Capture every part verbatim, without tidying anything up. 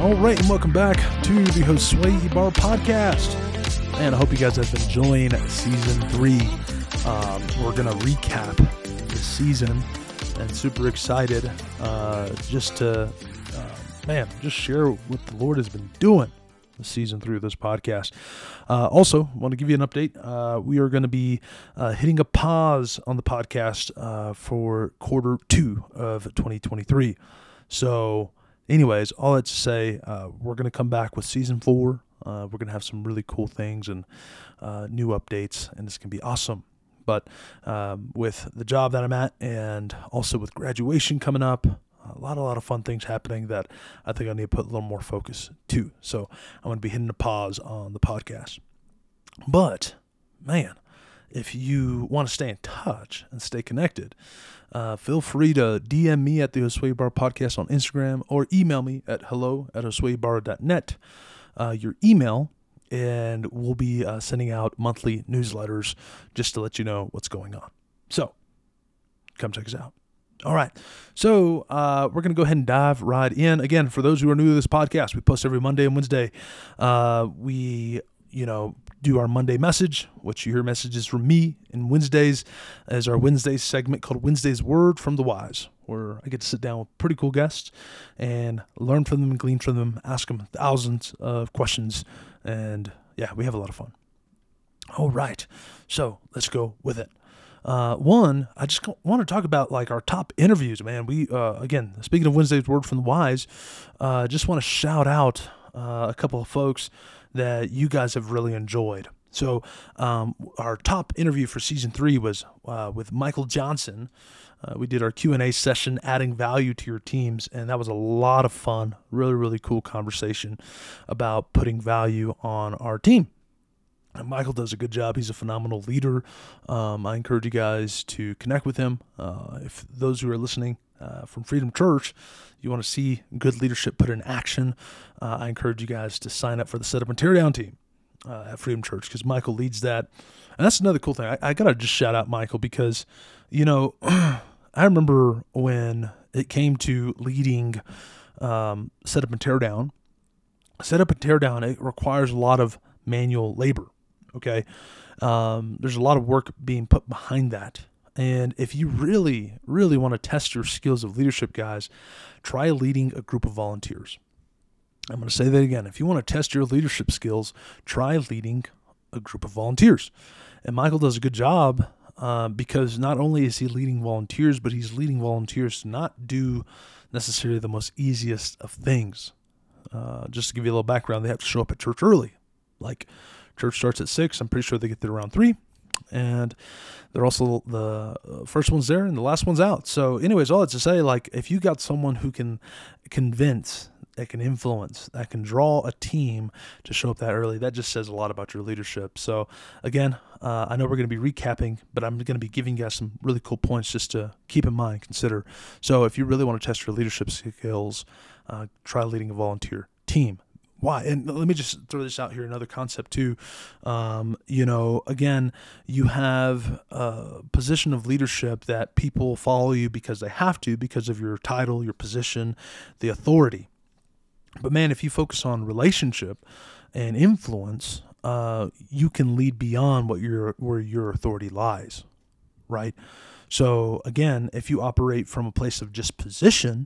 All right, and welcome back to the Josue Ibarra podcast. And I hope you guys have been enjoying season three. Um, we're going to recap the season and super excited uh, just to, uh, man, just share what the Lord has been doing this season through this podcast. Uh, also, want to give you an update. Uh, we are going to be uh, hitting a pause on the podcast uh, for quarter two of twenty twenty-three. So, anyways, all that to say, uh, we're going to come back with season four. Uh, we're going to have some really cool things and uh, new updates, and it's going to be awesome. But um, with the job that I'm at and also with graduation coming up, a lot, a lot of fun things happening that I think I need to put a little more focus to. So I'm going to be hitting a pause on the podcast. But, man, if you want to stay in touch and stay connected, uh, feel free to D M me at the Josue Ibarra podcast on Instagram or email me at hello at josue ibarra dot net. Uh, your email, and we'll be uh, sending out monthly newsletters just to let you know what's going on. So, come check us out. All right, so uh, we're going to go ahead and dive right in. Again, for those who are new to this podcast, we post every Monday and Wednesday. Uh, we, you know, do our Monday message, which you hear messages from me, and Wednesdays is our Wednesday segment called Wednesday's Word from the Wise, where I get to sit down with pretty cool guests and learn from them and glean from them, ask them thousands of questions, and yeah, we have a lot of fun. All right, so let's go with it. Uh, one, I just want to talk about like our top interviews, man. We, uh, again, speaking of Wednesday's Word from the Wise, uh, just want to shout out uh, a couple of folks that you guys have really enjoyed. So um, our top interview for season three was uh, with Michael Johnson. Uh, we did our Q and A session, adding value to your teams, and that was a lot of fun. Really, really cool conversation about putting value on our team. And Michael does a good job. He's a phenomenal leader. Um, I encourage you guys to connect with him. Uh, if those who are listening uh, from Freedom Church, you want to see good leadership put in action, uh, I encourage you guys to sign up for the Set Up and Tear Down team uh, at Freedom Church, because Michael leads that. And that's another cool thing. I, I got to just shout out Michael because, you know, I remember when it came to leading um, Set Up and Tear Down, Set Up and Tear Down, it requires a lot of manual labor. Okay. Um, there's a lot of work being put behind that. And if you really, really want to test your skills of leadership, guys, try leading a group of volunteers. I'm going to say that again. If you want to test your leadership skills, try leading a group of volunteers. And Michael does a good job uh, because not only is he leading volunteers, but he's leading volunteers to not do necessarily the most easiest of things. Uh, just to give you a little background, they have to show up at church early. Like, church starts at six. I'm pretty sure they get there around three. And they're also the first one's there and the last one's out. So anyways, all that's to say, like, if you got someone who can convince, that can influence, that can draw a team to show up that early, that just says a lot about your leadership. So again, uh, I know we're going to be recapping, but I'm going to be giving you guys some really cool points just to keep in mind, consider. So if you really want to test your leadership skills, uh, try leading a volunteer team. Why? And let me just throw this out here, another concept too. Um, you know, again, you have a position of leadership that people follow you because they have to, because of your title, your position, the authority. But man, if you focus on relationship and influence, uh, you can lead beyond what your where your authority lies, right? So again, if you operate from a place of just position,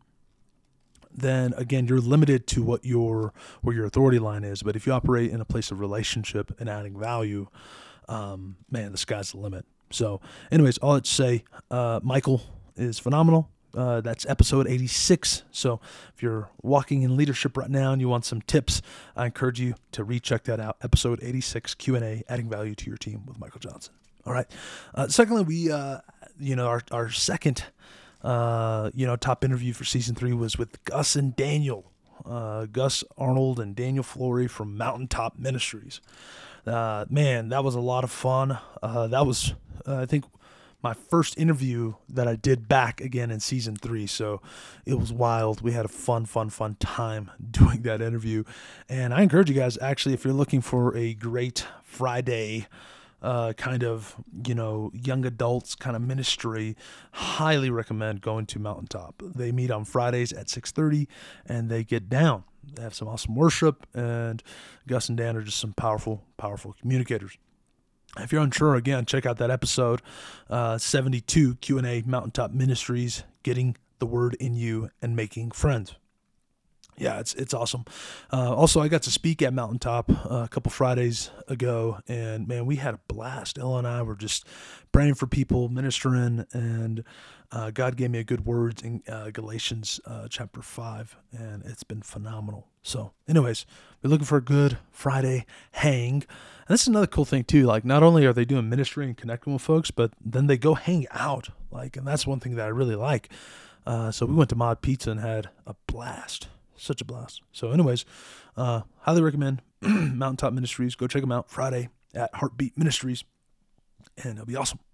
then again, you're limited to what your where your authority line is. But if you operate in a place of relationship and adding value, um, man, the sky's the limit. So anyways, all that to say, uh, Michael is phenomenal. Uh, that's episode eighty-six. So if you're walking in leadership right now and you want some tips, I encourage you to recheck that out. Episode eighty-six, Q and A, adding value to your team with Michael Johnson. All right. Uh, secondly, we, uh, you know, our, our second Uh, you know, top interview for season three was with Gus and Daniel, uh, Gus Arnold and Daniel Flory from Mountaintop Ministries. Uh, man, that was a lot of fun. Uh, that was, uh, I think, my first interview that I did back again in season three. So it was wild. We had a fun, fun, fun time doing that interview. And I encourage you guys, actually, if you're looking for a great Friday Uh, kind of, you know, young adults kind of ministry, highly recommend going to Mountaintop. They meet on Fridays at six thirty and they get down. They have some awesome worship, and Gus and Dan are just some powerful, powerful communicators. If you're unsure, again, check out that episode, uh, seventy-two, Q and A, Mountaintop Ministries, Getting the Word in You and Making Friends. Yeah, it's it's awesome. Uh, also, I got to speak at Mountaintop uh, a couple Fridays ago, and man, we had a blast. Ella and I were just praying for people, ministering, and uh, God gave me a good word in uh, Galatians uh, chapter five, and it's been phenomenal. So anyways, we're looking for a good Friday hang. And this is another cool thing too. Like, not only are they doing ministry and connecting with folks, but then they go hang out. Like, and that's one thing that I really like. Uh, so we went to Mod Pizza and had a blast. Such a blast. So anyways, uh, highly recommend Mountaintop Ministries. Go check them out Friday at Heartbeat Ministries, and it'll be awesome.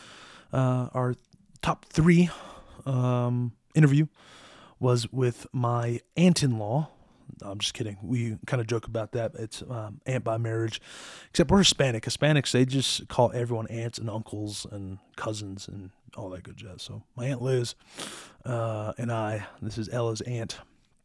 Uh, our top three um, interview was with my aunt-in-law. No, I'm just kidding. We kind of joke about that. It's um, aunt by marriage, except we're Hispanic. Hispanics, they just call everyone aunts and uncles and cousins and all that good jazz. So my Aunt Liz uh, and I, this is Ella's aunt,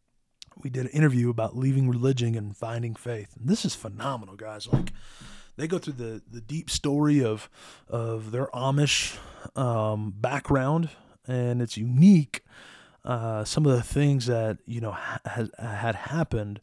we did an interview about leaving religion and finding faith. And this is phenomenal, guys. Like, they go through the, the deep story of of their Amish um, background, and it's unique. Uh, some of the things that, you know, ha- has, had happened.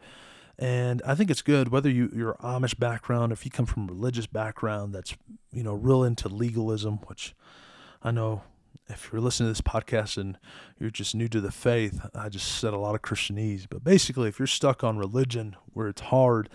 And I think it's good, whether you, you're Amish background, if you come from a religious background that's, you know, real into legalism, which I know if you're listening to this podcast and you're just new to the faith, I just said a lot of Christianese. But basically, if you're stuck on religion where it's hard,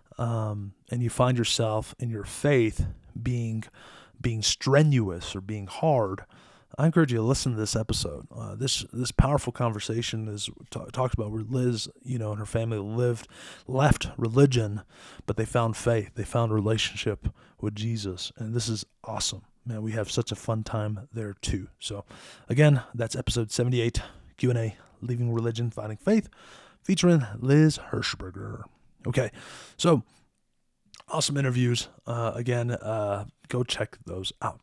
um, and you find yourself in your faith being being strenuous or being hard, I encourage you to listen to this episode. Uh, this this powerful conversation is t- talks about where Liz, you know, and her family lived, left religion, but they found faith. They found a relationship with Jesus, and this is awesome. Man, we have such a fun time there too. So, again, that's episode seventy-eight, Q and A, Leaving Religion, Finding Faith, featuring Liz Hirschberger. Okay, so awesome interviews. Uh, again, uh, go check those out.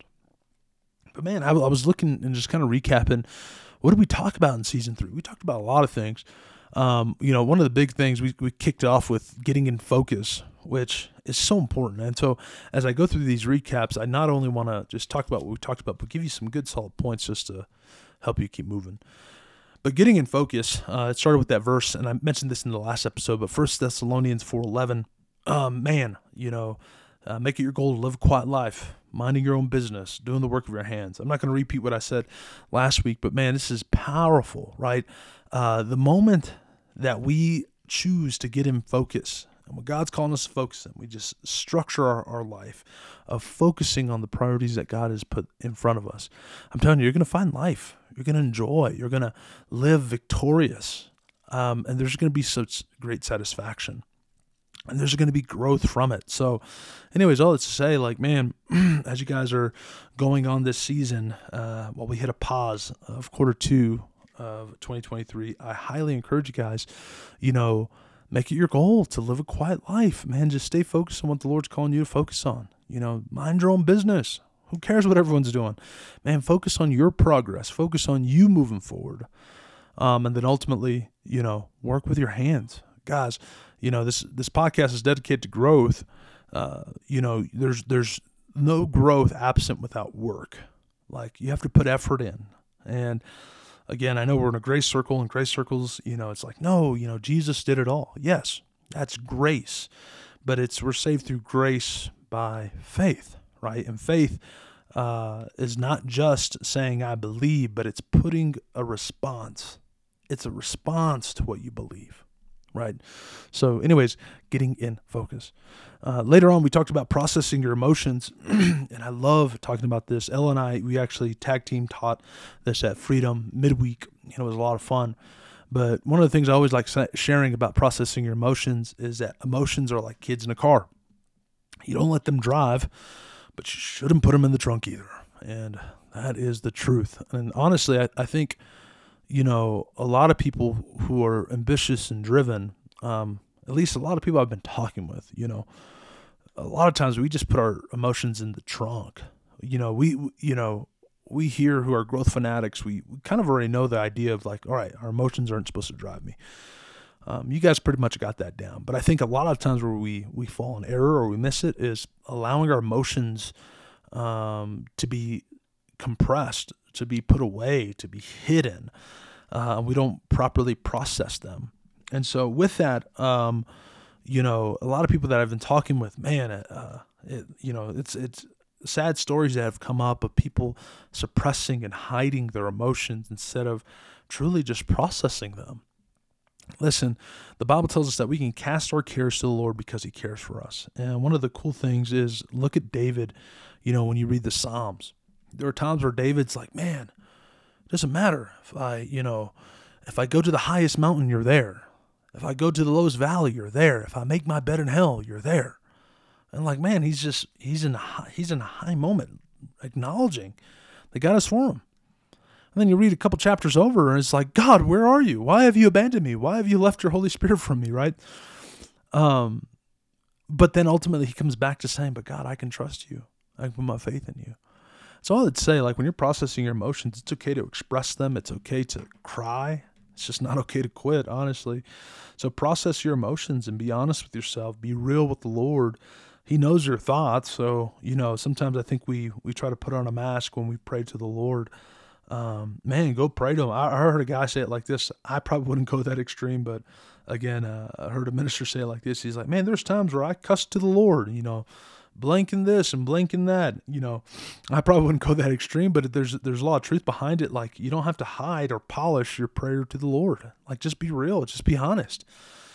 But man, I, I was looking and just kind of recapping, what did we talk about in season three? We talked about a lot of things. Um, you know, one of the big things we, we kicked off with getting in focus, which is so important. And so as I go through these recaps, I not only want to just talk about what we talked about, but give you some good solid points just to help you keep moving. But getting in focus, uh, it started with that verse, and I mentioned this in the last episode, but First Thessalonians four eleven, um, man, you know, uh, make it your goal to live a quiet life, minding your own business, doing the work of your hands. I'm not going to repeat what I said last week, but man, this is powerful, right? Uh, the moment that we choose to get in focus, and what God's calling us to focus on, we just structure our, our life of focusing on the priorities that God has put in front of us. I'm telling you, you're going to find life. You're going to enjoy. You're going to live victorious. Um, and there's going to be such great satisfaction. And there's going to be growth from it. So anyways, all that's to say, like, man, as you guys are going on this season, uh, while we hit a pause of quarter two of twenty twenty-three, I highly encourage you guys, you know, make it your goal to live a quiet life, man. Just stay focused on what the Lord's calling you to focus on. You know, mind your own business. Who cares what everyone's doing? Man, focus on your progress. Focus on you moving forward. Um, and then ultimately, you know, work with your hands. Guys, you know, this this podcast is dedicated to growth. Uh, you know, there's there's no growth absent without work. Like, you have to put effort in. And again, I know we're in a grace circle, and grace circles, you know, it's like, no, you know, Jesus did it all. Yes, that's grace. But it's we're saved through grace by faith, right? And faith uh, is not just saying I believe, but it's putting a response. It's a response to what you believe. Right. So anyways, getting in focus. Uh, later on, we talked about processing your emotions. And I love talking about this. Ella and I, we actually tag team taught this at Freedom midweek. You know, it was a lot of fun. But one of the things I always like sharing about processing your emotions is that emotions are like kids in a car. You don't let them drive, but you shouldn't put them in the trunk either. And that is the truth. And honestly, I, I think, you know, a lot of people who are ambitious and driven, um, at least a lot of people I've been talking with, you know, a lot of times we just put our emotions in the trunk. You know, we, you know, we here who are growth fanatics, we, we kind of already know the idea of like, all right, our emotions aren't supposed to drive me. Um, you guys pretty much got that down. But I think a lot of times where we, we fall in error or we miss it is allowing our emotions um, to be compressed, to be put away, to be hidden. Uh, we don't properly process them. And so with that, um, you know, a lot of people that I've been talking with, man, uh, it, you know, it's it's sad stories that have come up of people suppressing and hiding their emotions instead of truly just processing them. Listen, the Bible tells us that we can cast our cares to the Lord because he cares for us. And one of the cool things is, look at David, you know, when you read the Psalms, there are times where David's like, man, it doesn't matter if I, you know, if I go to the highest mountain, you're there. If I go to the lowest valley, you're there. If I make my bed in hell, you're there. And like, man, he's just, he's in a high, he's in a high moment, acknowledging that God is for him. And then you read a couple chapters over and it's like, God, where are you? Why have you abandoned me? Why have you left your Holy Spirit from me? Right. Um, but then ultimately he comes back to saying, but God, I can trust you. I can put my faith in you. So I would say, like, when you're processing your emotions, it's okay to express them. It's okay to cry. It's just not okay to quit, honestly. So process your emotions and be honest with yourself. Be real with the Lord. He knows your thoughts. So, you know, sometimes I think we, we try to put on a mask when we pray to the Lord. Um, man, go pray to him. I, I heard a guy say it like this. I probably wouldn't go that extreme, but again, uh, I heard a minister say it like this. He's like, man, there's times where I cuss to the Lord, you know, blanking this and blanking that, you know. I probably wouldn't go that extreme, but there's there's a lot of truth behind it. Like, you don't have to hide or polish your prayer to the Lord. Like, just be real, just be honest,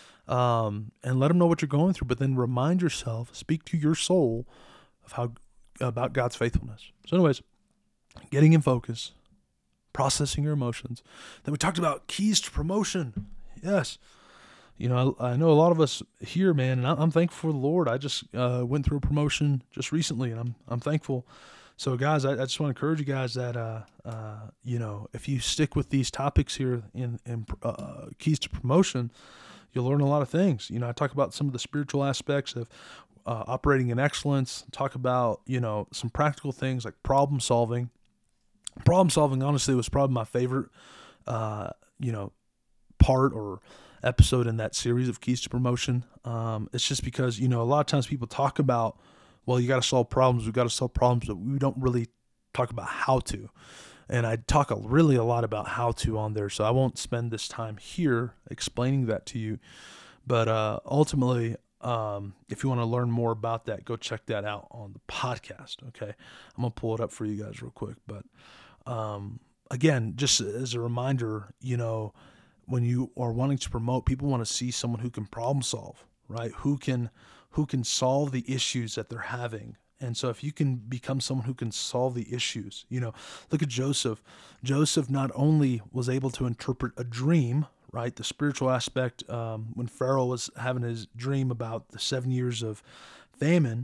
um, and let him know what you're going through. But then remind yourself, speak to your soul of how about God's faithfulness. So, anyways, getting in focus, processing your emotions. Then we talked about keys to promotion. Yes. You know, I, I know a lot of us here, man, and I, I'm thankful for the Lord. I just uh, went through a promotion just recently, and I'm I'm thankful. So, guys, I, I just want to encourage you guys that, uh, uh, you know, if you stick with these topics here in, in uh, keys to promotion, you'll learn a lot of things. You know, I talk about some of the spiritual aspects of uh, operating in excellence, talk about, you know, some practical things like problem solving. Problem solving, honestly, was probably my favorite, uh, you know, part or episode in that series of Keys to Promotion. Um, it's just because, you know, a lot of times people talk about, well, you got to solve problems. We've got to solve problems, but we don't really talk about how to. And I talk a, really a lot about how to on there. So I won't spend this time here explaining that to you. But uh, ultimately, um, if you want to learn more about that, go check that out on the podcast. Okay. I'm going to pull it up for you guys real quick. But um, again, just as a reminder, you know, when you are wanting to promote, people want to see someone who can problem solve, right? Who can, who can solve the issues that they're having. And so if you can become someone who can solve the issues, you know, look at Joseph. Joseph not only was able to interpret a dream, right? The spiritual aspect, um, when Pharaoh was having his dream about the seven years of famine,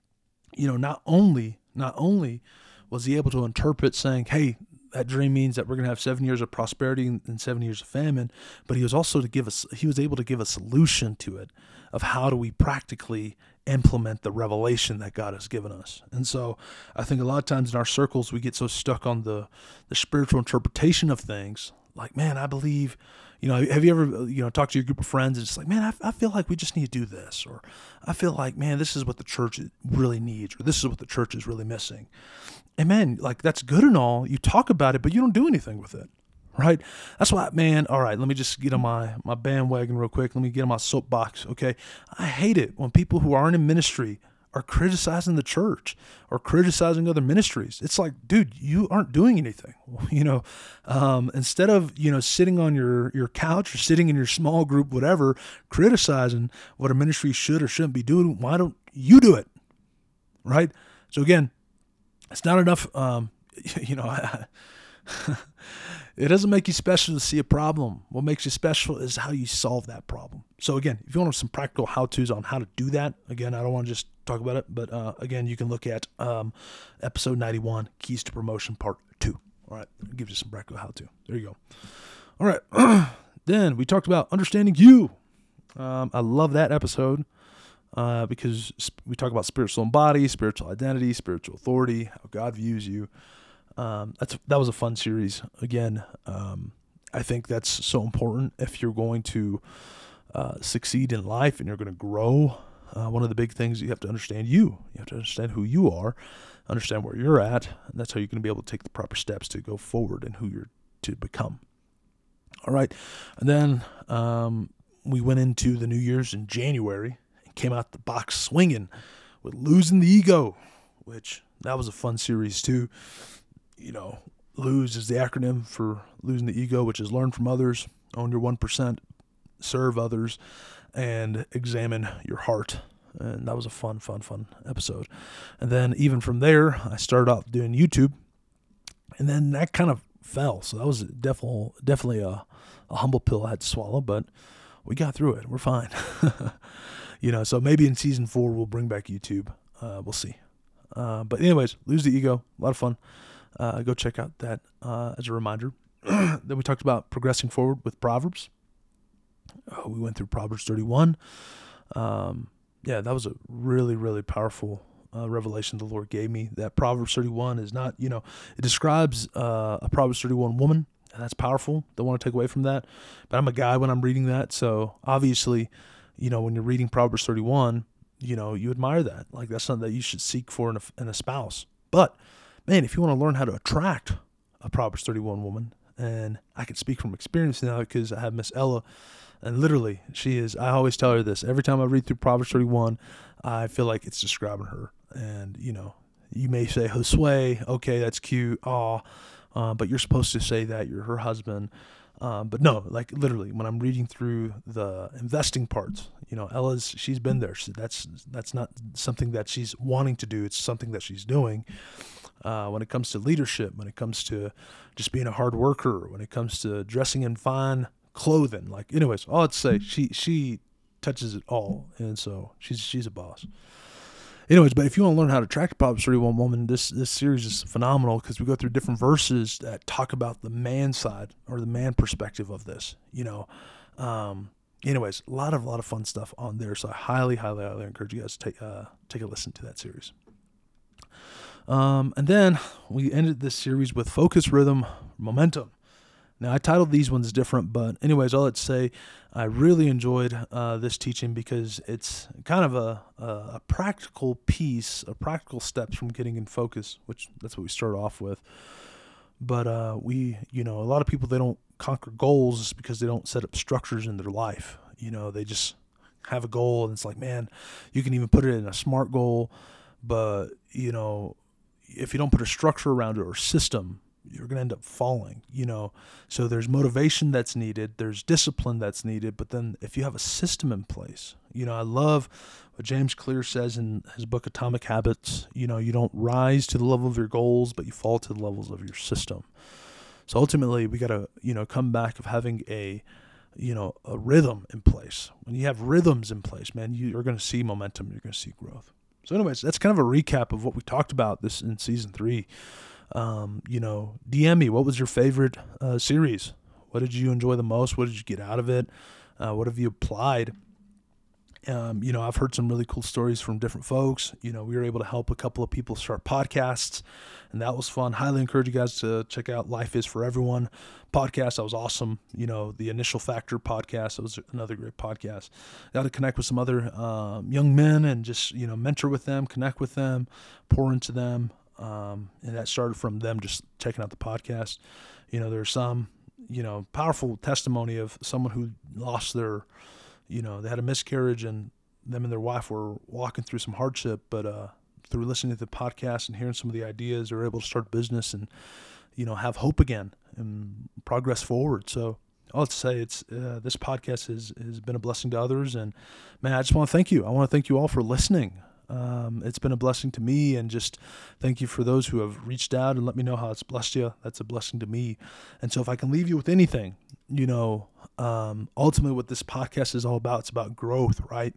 you know, not only, not only was he able to interpret saying, hey, that dream means that we're going to have seven years of prosperity and seven years of famine, but he was also to give us, he was able to give a solution to it of how do we practically implement the revelation that God has given us. And so I think a lot of times in our circles, we get so stuck on the, the spiritual interpretation of things. Like, man, I believe, you know, have you ever, you know, talked to your group of friends and it's like, man, I, I feel like we just need to do this, or I feel like, man, this is what the church really needs, or this is what the church is really missing. And man, like, that's good and all. You talk about it, but you don't do anything with it, right? That's why, man, all right, let me just get on my, my bandwagon real quick. Let me get on my soapbox, okay? I hate it when people who aren't in ministry are criticizing the church or criticizing other ministries. It's like, dude, you aren't doing anything. You know, um, instead of, you know, sitting on your, your couch or sitting in your small group, whatever, criticizing what a ministry should or shouldn't be doing, why don't you do it, right? So again, it's not enough, um, you know, I, it doesn't make you special to see a problem. What makes you special is how you solve that problem. So again, if you want some practical how-tos on how to do that, again, I don't want to just talk about it, but uh, again, you can look at um, episode ninety-one, Keys to Promotion, part two. All right, it gives you some practical how-to. There you go. All right, then we talked about understanding you. Um, I love that episode. Uh, because we talk about spirit, soul, and body, spiritual identity, spiritual authority, how God views you. Um, that's that was a fun series. Again, um, I think that's so important if you're going to uh, succeed in life and you're going to grow, uh, one of the big things you have to understand you. You have to understand who you are, understand where you're at, and that's how you're going to be able to take the proper steps to go forward and who you're to become. All right, and then um, we went into the New Year's in January and came out the box swinging with Losing the Ego, which that was a fun series too. You know, LOSE is the acronym for Losing the Ego, which is learn from others, own your one percent, serve others, and examine your heart. And that was a fun, fun, fun episode. And then even from there, I started off doing YouTube, and then that kind of fell. So that was definitely definitely a, a humble pill I had to swallow, but we got through it. We're fine. You know, so maybe in season four we'll bring back YouTube. Uh, we'll see. Uh, but anyways, Lose the Ego, a lot of fun. Uh, go check out that uh, as a reminder. Then we talked about progressing forward with Proverbs. Uh, we went through Proverbs thirty-one. Um, yeah, that was a really, really powerful uh, revelation the Lord gave me. That Proverbs thirty-one is not, you know, it describes uh, a Proverbs thirty-one woman. And that's powerful. Don't want to take away from that. But I'm a guy when I'm reading that. So obviously, you know, when you're reading Proverbs thirty-one, you know, you admire that. Like that's something that you should seek for in a, in a spouse. But man, if you want to learn how to attract a Proverbs thirty-one woman, and I can speak from experience now because I have Miss Ella, and literally she is, I always tell her this, every time I read through Proverbs thirty-one, I feel like it's describing her. And, you know, you may say, Josue, okay, that's cute, aw, uh, but you're supposed to say that you're her husband. Um, but no, like literally when I'm reading through the investing parts, you know, Ella's, she's been there. So that's, that's not something that she's wanting to do. It's something that she's doing. Uh, when it comes to leadership, when it comes to just being a hard worker, when it comes to dressing in fine clothing, like anyways, all I'd say, she, she touches it all. And so she's, she's a boss. Anyways, but if you want to learn how to attract a Proverbs thirty-one woman, this, this series is phenomenal because we go through different verses that talk about the man side or the man perspective of this, you know. Um, anyways, a lot of, a lot of fun stuff on there. So I highly, highly, highly encourage you guys to take, uh, take a listen to that series. Um, and then we ended this series with Focus, Rhythm, Momentum. Now, I titled these ones different, but anyways, all I'd say, I really enjoyed uh, this teaching because it's kind of a, a, a practical piece, a practical steps from getting in focus, which that's what we started off with. But uh, we, you know, a lot of people, they don't conquer goals because they don't set up structures in their life. You know, they just have a goal and it's like, man, you can even put it in a SMART goal, but, you know, if you don't put a structure around it or system, you're going to end up falling, you know. So there's motivation that's needed, there's discipline that's needed, but then if you have a system in place, you know, I love what James Clear says in his book Atomic Habits, you know, you don't rise to the level of your goals, but you fall to the levels of your system. So ultimately we got to, you know, come back of having a, you know, a rhythm in place. When you have rhythms in place, man, you're going to see momentum, you're going to see growth. So anyways, that's kind of a recap of what we talked about this in season three. Um, you know, D M me. What was your favorite uh, series? What did you enjoy the most? What did you get out of it? Uh, what have you applied? Um, you know, I've heard some really cool stories from different folks. You know, we were able to help a couple of people start podcasts, and that was fun. Highly encourage you guys to check out Life is for Everyone podcast. That was awesome. You know, the Initial Factor podcast, that was another great podcast. Got to connect with some other um, young men and just, you know, mentor with them, connect with them, pour into them. Um, and that started from them just checking out the podcast. You know, there's some, you know, powerful testimony of someone who lost their, you know, they had a miscarriage and them and their wife were walking through some hardship, but uh, through listening to the podcast and hearing some of the ideas, they were able to start business and, you know, have hope again and progress forward. So all to say, it's uh, this podcast has, has been a blessing to others. And, man, I just want to thank you. I want to thank you all for listening. Um, it's been a blessing to me, and just thank you for those who have reached out and let me know how it's blessed you. That's a blessing to me. And so if I can leave you with anything, you know, um, ultimately what this podcast is all about, it's about growth, right?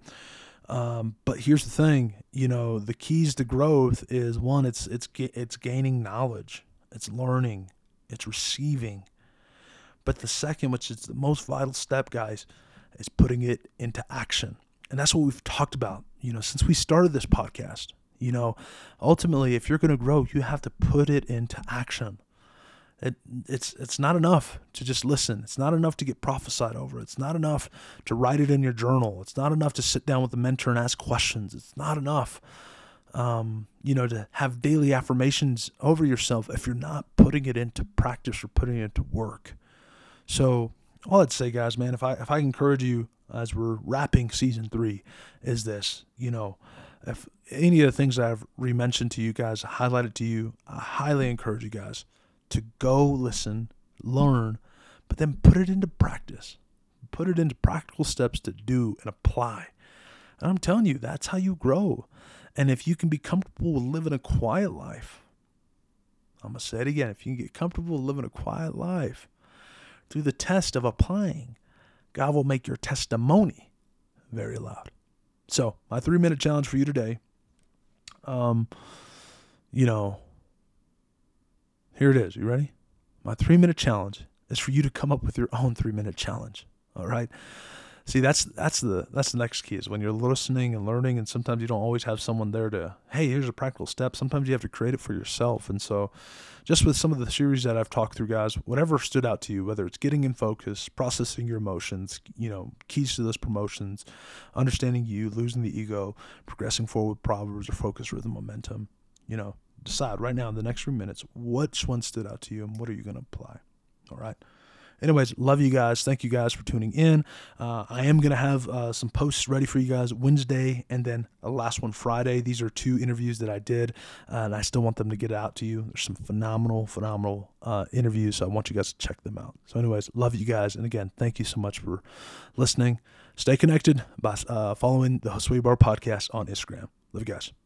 Um, but here's the thing, you know, the keys to growth is one, it's, it's, it's gaining knowledge, it's learning, it's receiving. But the second, which is the most vital step, guys, is putting it into action. And that's what we've talked about, you know, since we started this podcast. You know, ultimately, if you're going to grow, you have to put it into action. It, it's it's not enough to just listen. It's not enough to get prophesied over. It's not enough to write it in your journal. It's not enough to sit down with a mentor and ask questions. It's not enough, um, you know, to have daily affirmations over yourself if you're not putting it into practice or putting it into work. So all I'd say, guys, man, if I if I encourage you as we're wrapping season three, is this, you know, if any of the things that I've re-mentioned to you guys, highlighted to you, I highly encourage you guys to go listen, learn, but then put it into practice. Put it into practical steps to do and apply. And I'm telling you, that's how you grow. And if you can be comfortable with living a quiet life, I'm going to say it again, if you can get comfortable with living a quiet life through the test of applying, God will make your testimony very loud. So my three minute challenge for you today, um, you know, here it is. You ready? My three minute challenge is for you to come up with your own three minute challenge. All right. See, that's, that's the, that's the next key is when you're listening and learning, and sometimes you don't always have someone there to, hey, here's a practical step. Sometimes you have to create it for yourself. And so just with some of the series that I've talked through, guys, whatever stood out to you, whether it's getting in focus, processing your emotions, you know, keys to those promotions, understanding you, losing the ego, progressing forward, Proverbs, or focus, rhythm, momentum, you know, decide right now in the next few minutes, which one stood out to you and what are you going to apply? All right. Anyways, love you guys. Thank you guys for tuning in. Uh, I am going to have uh, some posts ready for you guys Wednesday and then a last one Friday. These are two interviews that I did, uh, and I still want them to get out to you. There's some phenomenal, phenomenal uh, interviews, so I want you guys to check them out. So anyways, love you guys. And again, thank you so much for listening. Stay connected by uh, following the Josue Ibarra podcast on Instagram. Love you guys.